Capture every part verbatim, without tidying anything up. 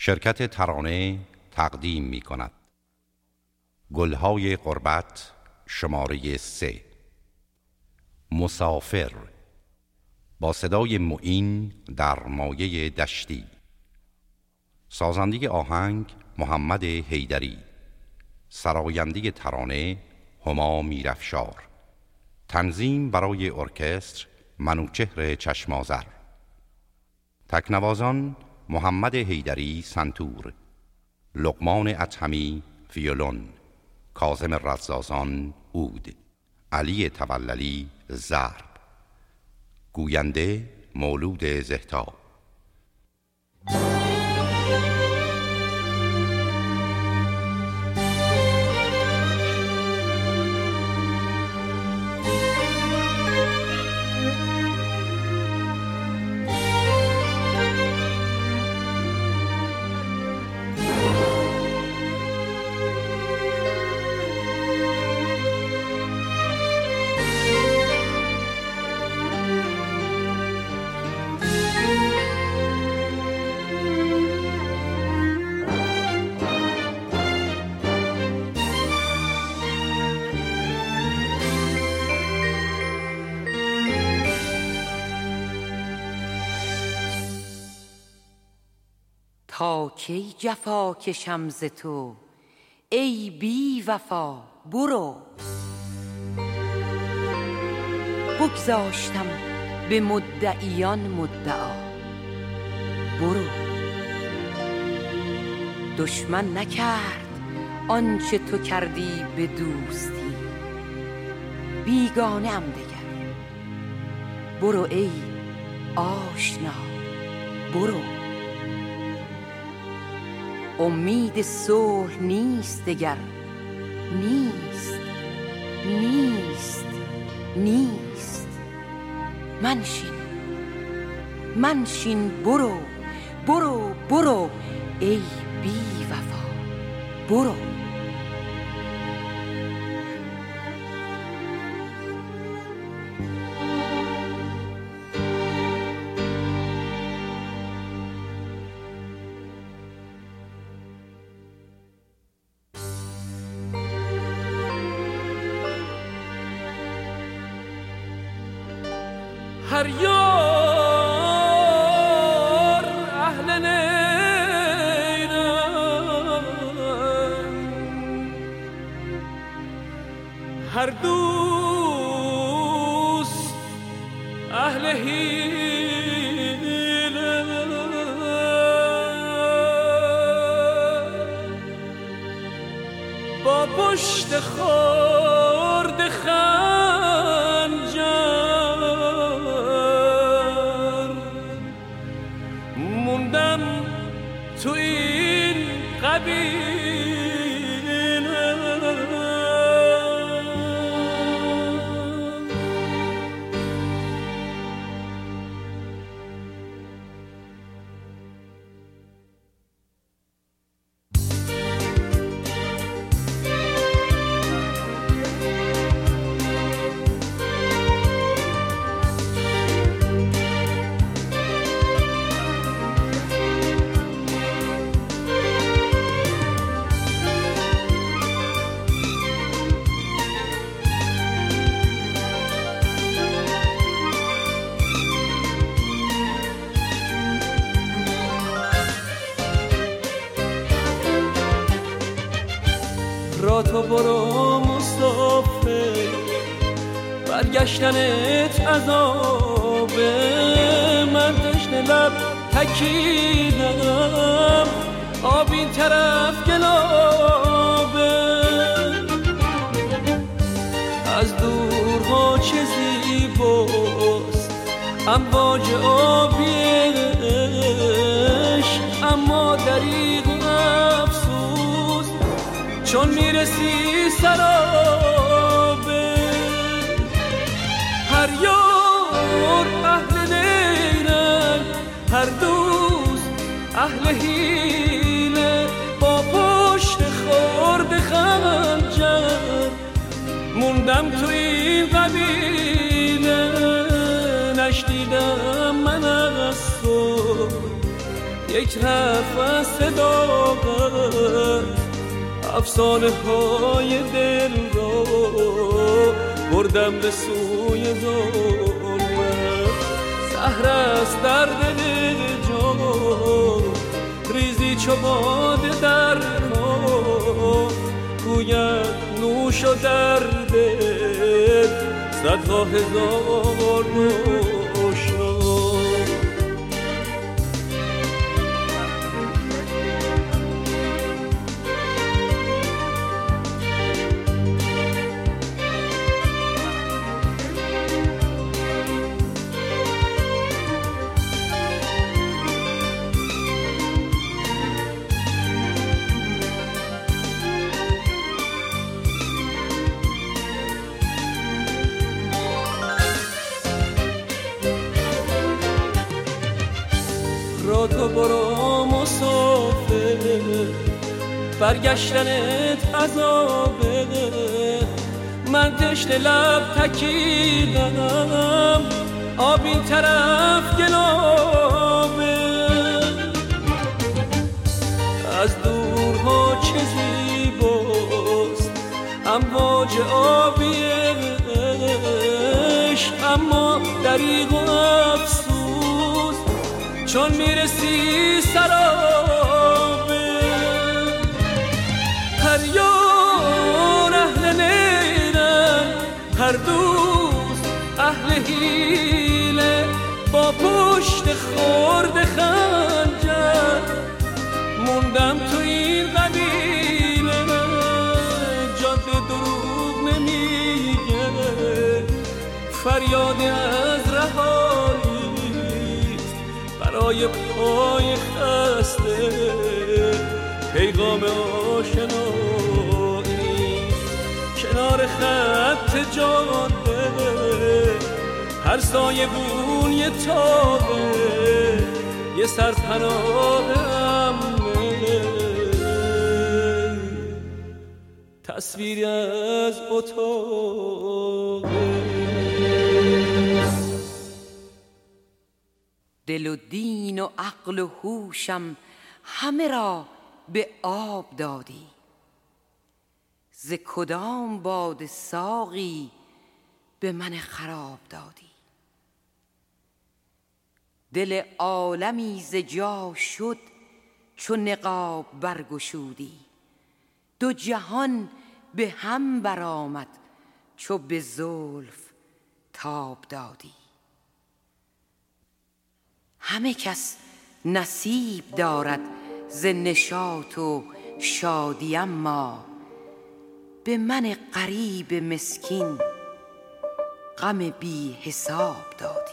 شرکت ترانه تقدیم می کند گلهای غربت شماره سه. مسافر با صدای معین در مایه دشتی. سازنده آهنگ محمد حیدری. سراینده ترانه هما میرافشار. تنظیم برای ارکستر منوچهر چشمازر. تکنوازان محمد حیدری سنتور، لقمان اطهمی ویولون، کاظم رزازان عود، علی توللی ضرب. گوینده مولود زهتا. تا کی جفا کشم ز تو ای بی وفا؟ برو. بگذاشتم به مدعیان مدعا. برو. دشمن نکرد آنچه تو کردی به دوستی، بیگانه ام دگر. برو ای آشنا، برو. امید صلح نیست دگر، نیست نیست نیست. منشین منشین، برو برو برو ای بی وفا، برو. هر یار اهل نیرم، هر دوست اهل حیله. با پشت خورد خنجر تو این قبیله. را تو برو مسافر، برگشتنت عذابه. من تشنه لب تکیدم، آب این طرف گلابه. از دورها چه زیباست امواج آبیش، اما دریغ افسوس چون میرسی سرابه. هر یار اهل نیرن، هر دوست اهل حیله. با پشت خورد خنجر موندم تو این قبیله. نشنیدم من از تو یک نفس داغ افسانه های دل را بردم به سوی ظلمت. سحر است در دل جان ریزی چو باده در کام، گوید نوش و در دل صدها هزار نوشا. تو برو مسافر، برگشتنت عذابه. من تشنه لب تکیدم، آب این طرف گلابه. از دورها چه زیباست امواج آبی عشق، اما دریغ و افسوس چون میرسی سرابه. هر یار اهل نیرن، هر دوست اهل حیله، با پشت خورد خنجر موندم تو این قبیله. جاده دروغ نمیگه، فریاد از رهایی برای پای خسته، پیغام آشنایی کنار خط جاده. هر سایه بون یه تابه، یه سرپناه امنه، تصویری از اتاقه. دل و دین و عقل و هوشم همه را به آب دادی، ز کدام باد ساقی به من خراب دادی. دل عالمی ز جا شد چو نقاب برگشودی، دو جهان به هم برآمد چو به زلف تاب دادی. همه کس نصیب دارد ز نشاط و شادی، اما به من غریب مسکین غم بی حساب دادی.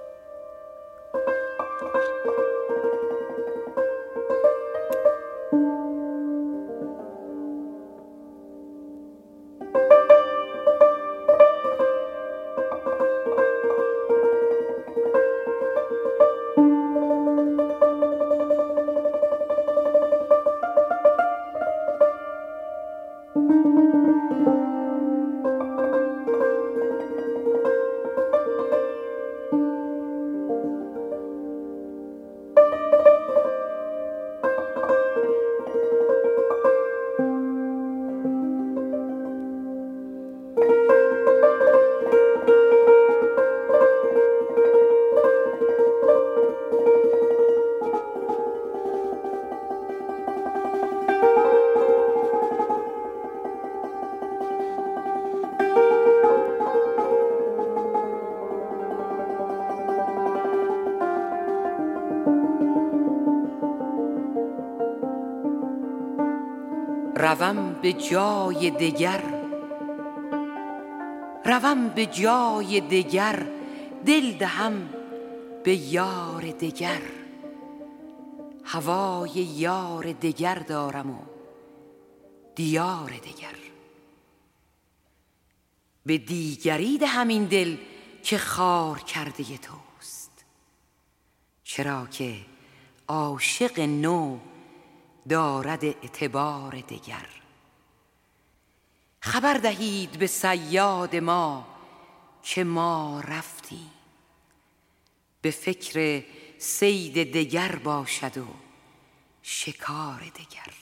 روم به جای دگر، روم به جای دگر، دل دهم به یار دگر. هوای یار دگر دارم و دیار دگر. به دیگری دهم این دل که خار کرده توست، چرا که عاشق نو دارد اعتبار دگر. خبر دهید به صیاد ما که ما رفتیم، به فکر صید دگر باشد و شکار دگر.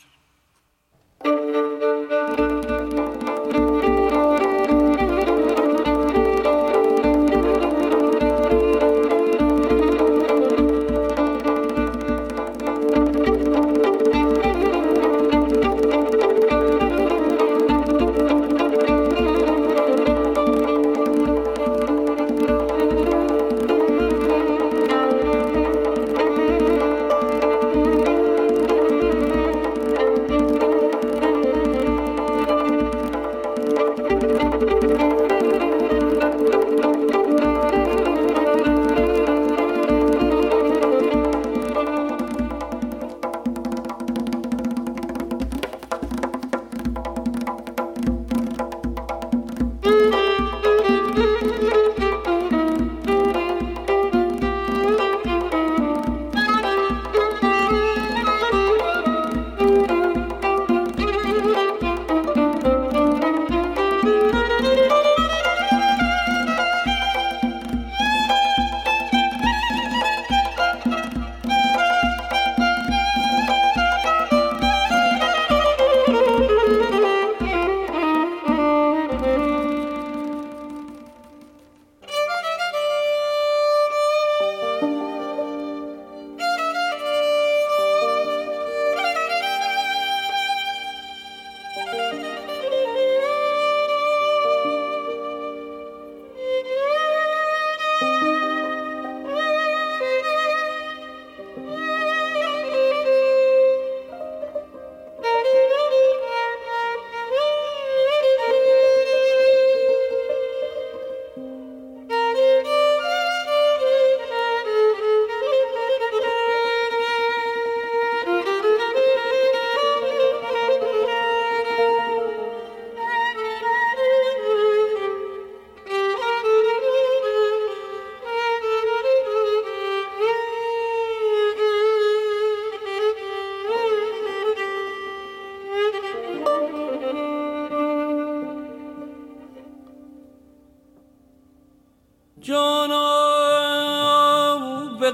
جانم به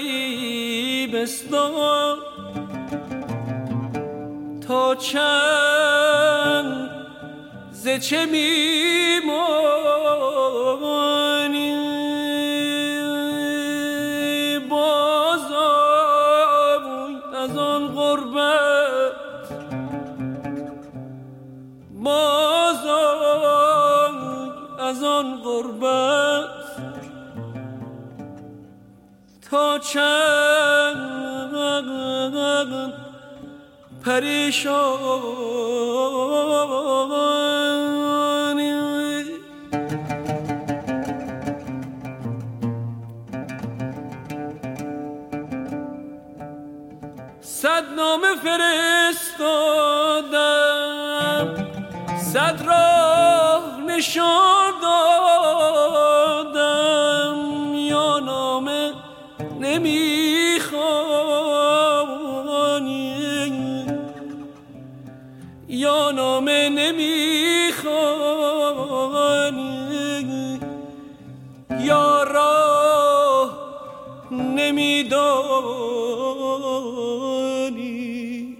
غریبستان تا چند ز چه میمانی بازم از آن غربت بازم از آن غربت تا چند پریشانی صد نامه فرستادم صد راه نشان دادم یا نامه نمیخوانی یا نامه نمیخوانی یا راه نمیدانی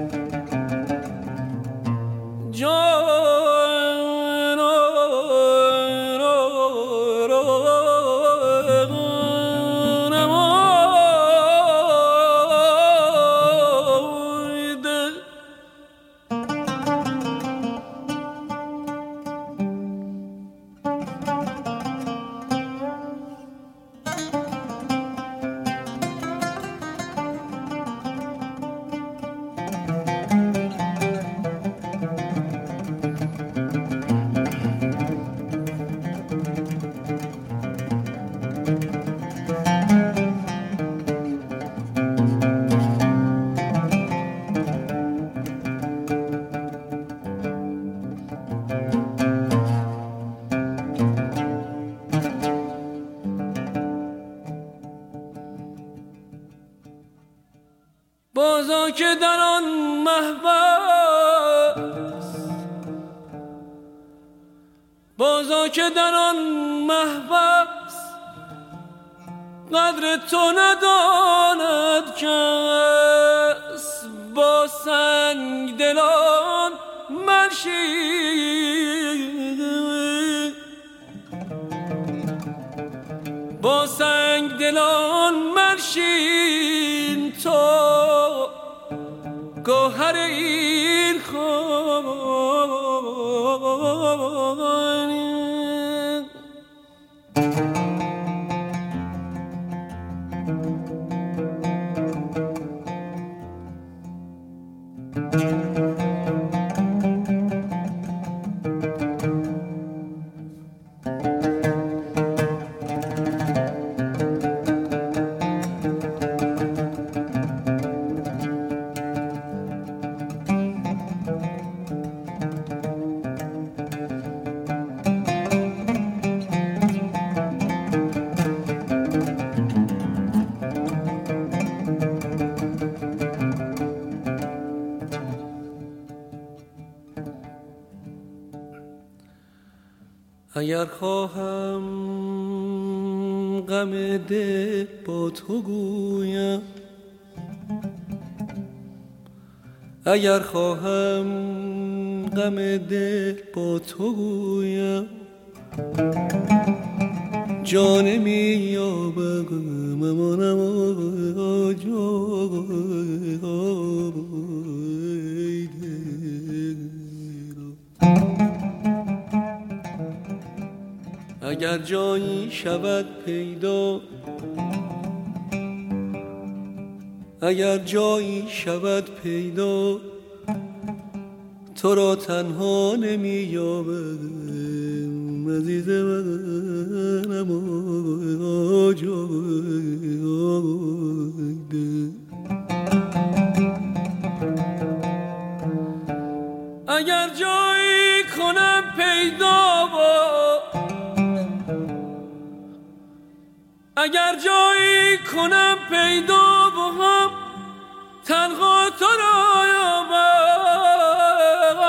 بازا که در آن محبس بازا که در آن محبس قدر تو نداند کس با سنگ دلان منشین، با سنگ دلان منشین تو گوهر این خانه. اگر خواهم غم دل با تو گویم، اگر خواهم غم دل با تو گویم، جان می یابم امانم جای اگر جایی شود پیدا، اگر جایی شود پیدا، تو را تنها نمی یابم عزیز منم جای اگر جایی کنم پیدا با، اگر جایی کنم پیدا با هم تنها تو را یابم،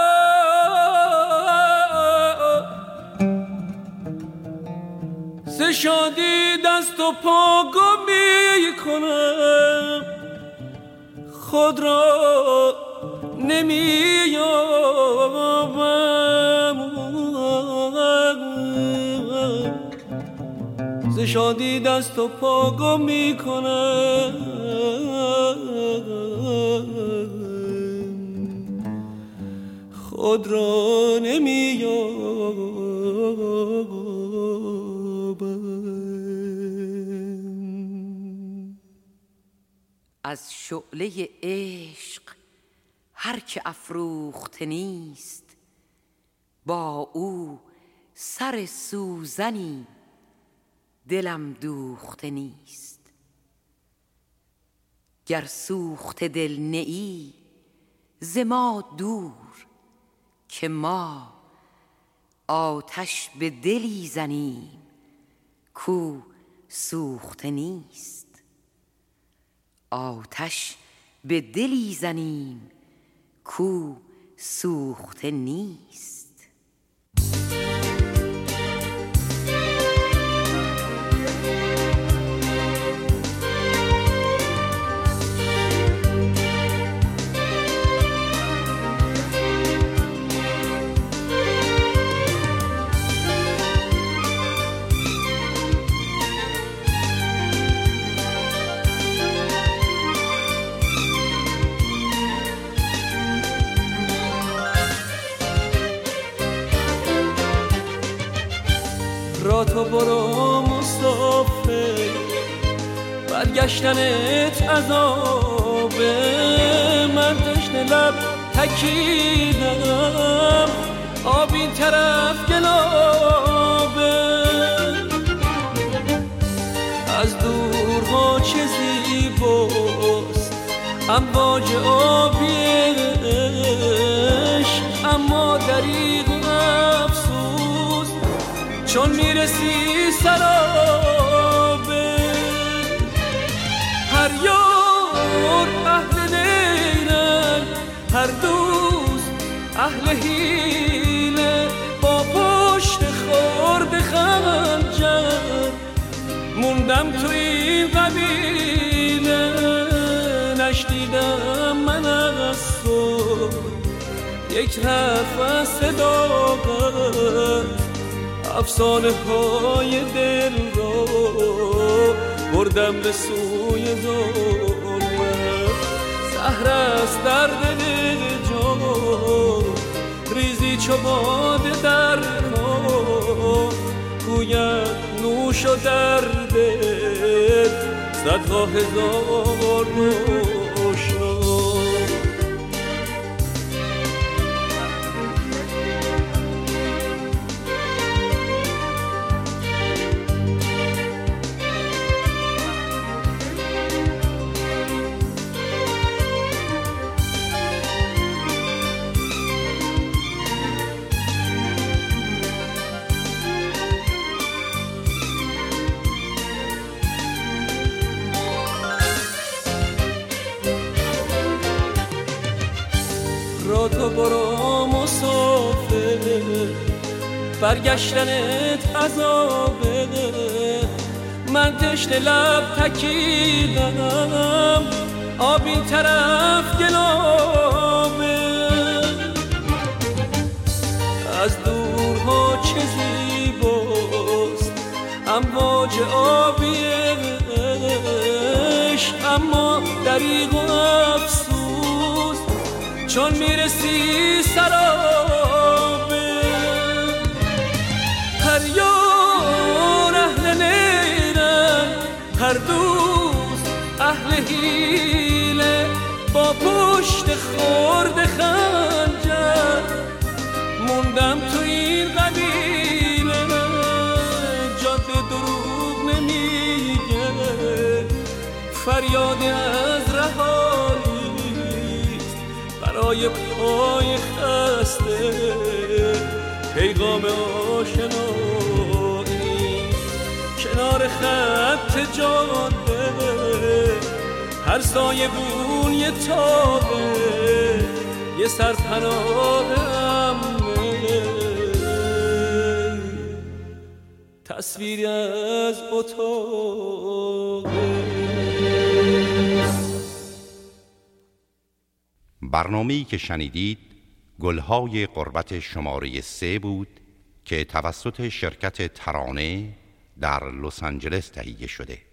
ز شادی دست و پا گم می کنم، خود را نمی یابم، ز شادی دست و پا گم می کنم، خود را نمی یابم. از شعله عشق هر که افروخته نیست، با او سر سوزنی دلم دوخته نیست. گر سوخته دل نیی ز ما دور، که ما آتش به دلی زنیم کو سوخته نیست. آتش به دلی زنیم کو سوخته نیست. را تو برو مسافر، برگشتنت عذابه، من تشنه لب تکیدم، آب این طرف گلابه. از دورها چه زیباست امواج آبیش، اما دریغ افسوس چون میرسی سرابه. هر یار اهل لیلن، هر دوست اهل حیله، با پشت خورد خنجر موندم تو این قبیله. نشنیدم من است و یک حرف از صداقت افسانه های دل را بردم به سوی ظلمت. زهر است در دل جان ریزی چو باده در کام، گوید نوش و در دل صدها هزار روشنا. را تو برو مسافر، برگشتنت عذابه. من تشنه لب تکیدم، آب این طرف گلابه. از دورها چه زیباست امواج آبی عشق، اما دریغ و افسوس چون میرسی سرابه. هر یار اهل نیرن، هر دوست اهل حیله، با پشت خورد خنجر موندم تو این قبیله. جاده دروغ نمیگه، فریاد از رهایی برای پای خسته، پیغام آشنایی کنار خط جاده. هر سایه بون یه تابه، یه سرپناه امنه، تصویری از اتاقه. برنامه‌ای که شنیدید گلهای غربت شماره سه بود که توسط شرکت ترانه در لس آنجلس تهیه شده.